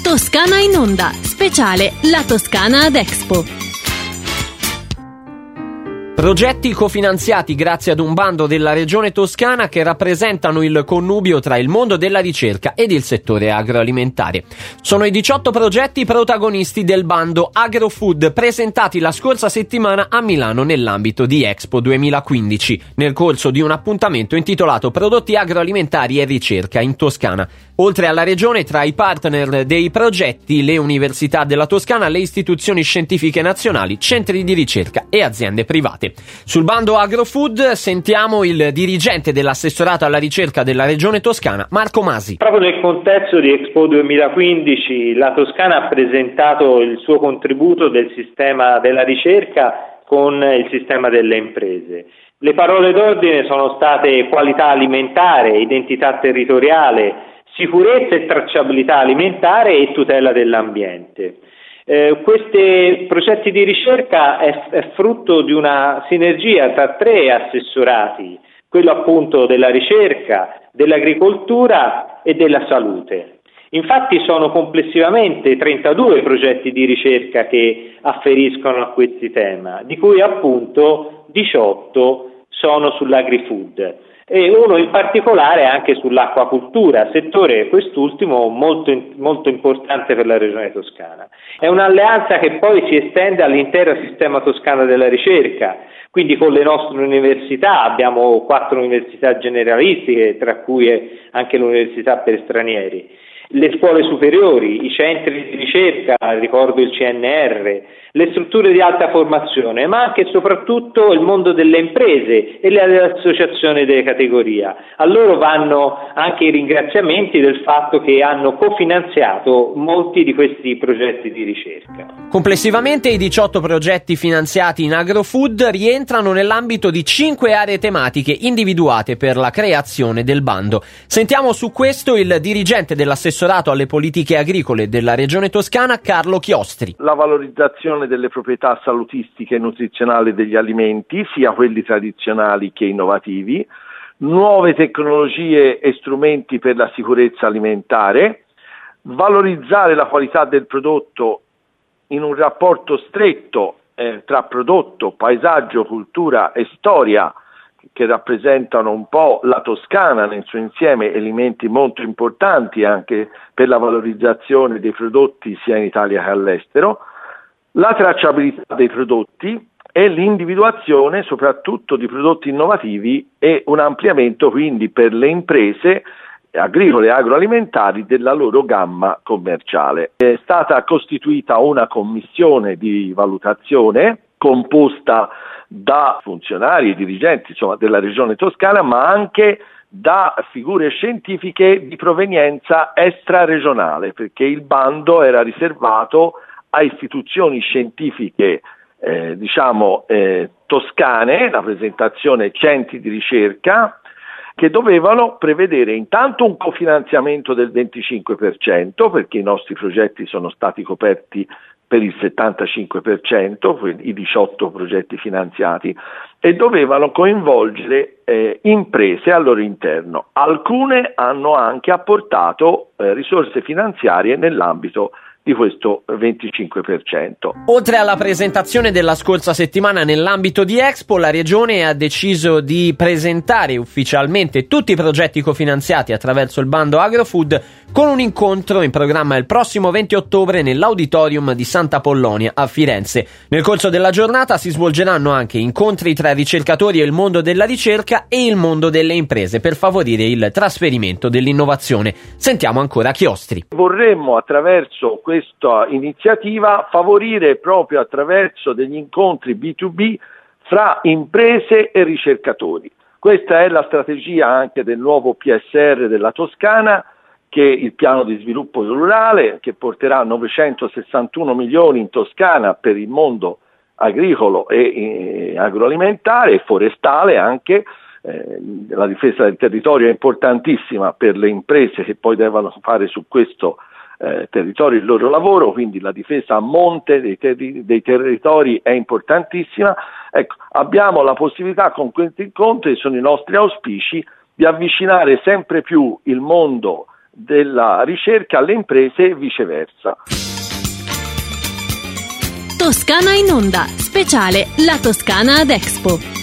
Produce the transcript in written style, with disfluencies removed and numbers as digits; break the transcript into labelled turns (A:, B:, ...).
A: Toscana in onda, speciale La Toscana ad Expo.
B: Progetti cofinanziati grazie ad un bando della Regione Toscana che rappresentano il connubio tra il mondo della ricerca ed il settore agroalimentare. Sono i 18 progetti protagonisti del bando AgroFood presentati la scorsa settimana a Milano nell'ambito di Expo 2015, nel corso di un appuntamento intitolato Prodotti agroalimentari e ricerca in Toscana. Oltre alla Regione, tra i partner dei progetti, le università della Toscana, le istituzioni scientifiche nazionali, centri di ricerca e aziende private. Sul bando AgroFood sentiamo il dirigente dell'assessorato alla ricerca della Regione Toscana, Marco Masi.
C: Proprio nel contesto di Expo 2015 la Toscana ha presentato il suo contributo del sistema della ricerca con il sistema delle imprese. Le parole d'ordine sono state qualità alimentare, identità territoriale, sicurezza e tracciabilità alimentare e tutela dell'ambiente. Questi progetti di ricerca è frutto di una sinergia tra 3 assessorati, quello appunto della ricerca, dell'agricoltura e della salute. Infatti sono complessivamente 32 progetti di ricerca che afferiscono a questi temi, di cui appunto 18 sono sull'agrifood. E uno in particolare anche sull'acquacultura, settore quest'ultimo molto importante per la Regione Toscana. È un'alleanza che poi si estende all'intero sistema toscano della ricerca, quindi con le nostre università, abbiamo 4 università generalistiche, tra cui anche l'università per stranieri, le scuole superiori, i centri di ricerca, ricordo il CNR, le strutture di alta formazione, ma anche e soprattutto il mondo delle imprese e le associazioni delle categorie. A loro vanno anche i ringraziamenti del fatto che hanno cofinanziato molti di questi progetti di ricerca.
B: Complessivamente i 18 progetti finanziati in AgroFood rientrano nell'ambito di 5 aree tematiche individuate per la creazione del bando. Sentiamo su questo il dirigente dell'assessorato alle politiche agricole della Regione Toscana, Carlo Chiostri.
D: La valorizzazione delle proprietà salutistiche e nutrizionali degli alimenti, sia quelli tradizionali che innovativi, nuove tecnologie e strumenti per la sicurezza alimentare, valorizzare la qualità del prodotto in un rapporto stretto tra prodotto, paesaggio, cultura e storia, che rappresentano un po' la Toscana nel suo insieme, elementi molto importanti anche per la valorizzazione dei prodotti sia in Italia che all'estero, la tracciabilità dei prodotti e l'individuazione soprattutto di prodotti innovativi e un ampliamento quindi per le imprese agricole e agroalimentari della loro gamma commerciale. È stata costituita una commissione di valutazione composta da funzionari e dirigenti della Regione Toscana, ma anche da figure scientifiche di provenienza extraregionale, perché il bando era riservato a istituzioni scientifiche toscane, la presentazione centri di ricerca, che dovevano prevedere intanto un cofinanziamento del 25%, perché i nostri progetti sono stati coperti per il 75%, i 18 progetti finanziati, e dovevano coinvolgere imprese al loro interno. Alcune hanno anche apportato risorse finanziarie nell'ambito di questo 25%.
B: Oltre alla presentazione della scorsa settimana nell'ambito di Expo, la Regione ha deciso di presentare ufficialmente tutti i progetti cofinanziati attraverso il bando AgroFood con un incontro in programma il prossimo 20 ottobre nell'Auditorium di Santa Polonia a Firenze. Nel corso della giornata si svolgeranno anche incontri tra ricercatori e il mondo della ricerca e il mondo delle imprese per favorire il trasferimento dell'innovazione. Sentiamo ancora Chiostri.
D: Vorremmo attraverso questa iniziativa favorire proprio attraverso degli incontri B2B fra imprese e ricercatori. Questa è la strategia anche del nuovo PSR della Toscana, che è il piano di sviluppo rurale, che porterà 961 milioni in Toscana per il mondo agricolo e agroalimentare e forestale anche. La difesa del territorio è importantissima per le imprese che poi devono fare su questo territorio il loro lavoro, quindi la difesa a monte dei territori è importantissima. Ecco, abbiamo la possibilità con questi incontri, sono i nostri auspici, di avvicinare sempre più il mondo della ricerca alle imprese e viceversa.
A: Toscana in onda, speciale La Toscana ad Expo.